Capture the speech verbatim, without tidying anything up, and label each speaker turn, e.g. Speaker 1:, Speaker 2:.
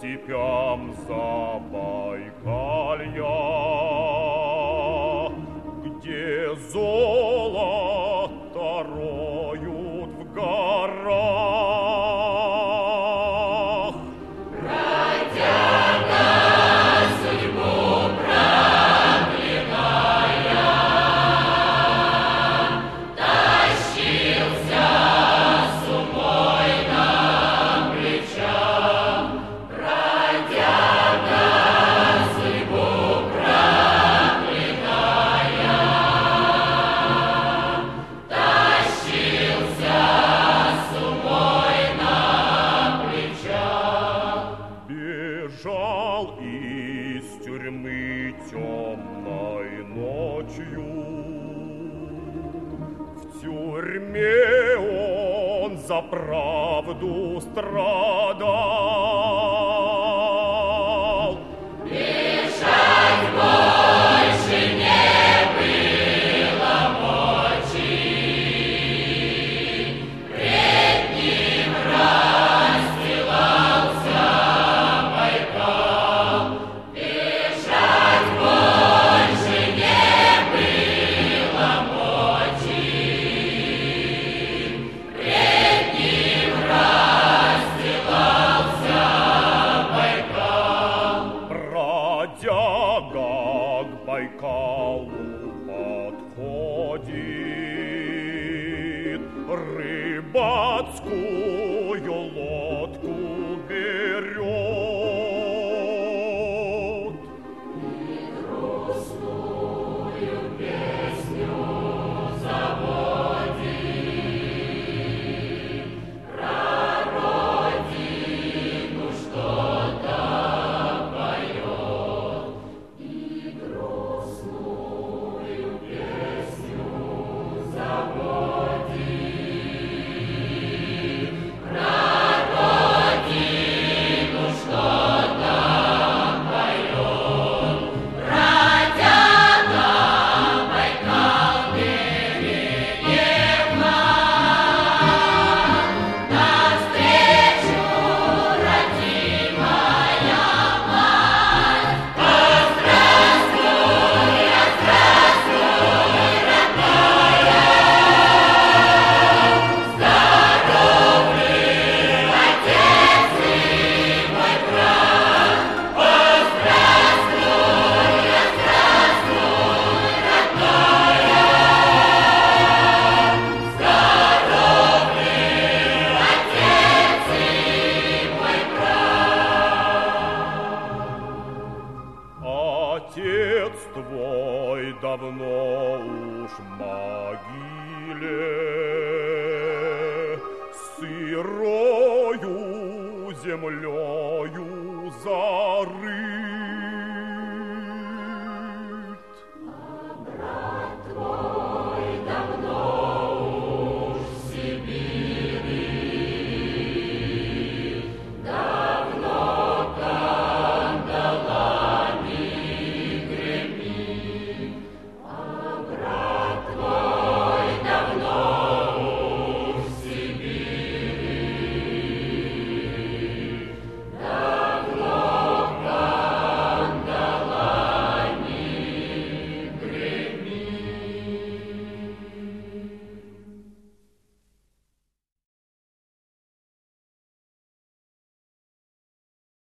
Speaker 1: степям Забайкалья, где золото роют в горах.
Speaker 2: Бродяга, судьбу проклиная, тащился с умой на плечах. Бродяга, судьбу проклиная, тащился с умой на плечах.
Speaker 1: Бежал из тюрьмы темной ночью. В тюрьме он за правду страдал.
Speaker 2: Бежать больше не было мочи. Пред ним расстилался Байкал. Бежать больше не было мочи. Пред ним расстилался Байкал.
Speaker 1: Бродяга к Байкалу подходит, рыбацкую лодку берет. Грустную песню заводит, про родину что-то поет. И грустную песню заводит, про родину что-то поет. Бродяга Байкал переехал, навстречу родимая мать. Здравствуй, здравствуй, родная, здоров ли отец и мой брат? Здравствуй, здравствуй, родная, здоров ли отец и мой брат? Отец твой давно уж в могиле, сырою землею зарыт.